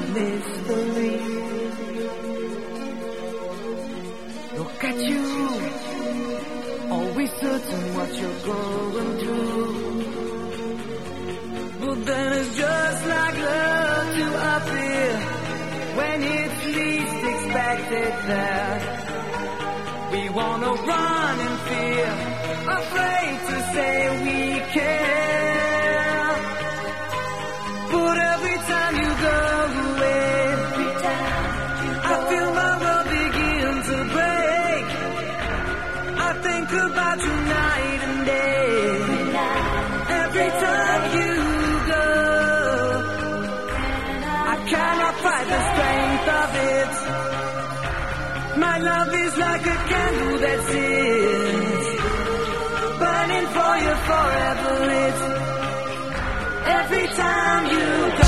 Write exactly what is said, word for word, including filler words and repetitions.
mystery. Look at you, always certain what you're going through. But then it's just like love to appear when it's least expected there. We wanna run in fear, afraid to say we care. But every time you go away, every time you go, I feel my world begin to break. I think about you night and day. Every time you go, I cannot fight the strength of it. My love is like a candle that sits, burning for you forever lit. Every time you go.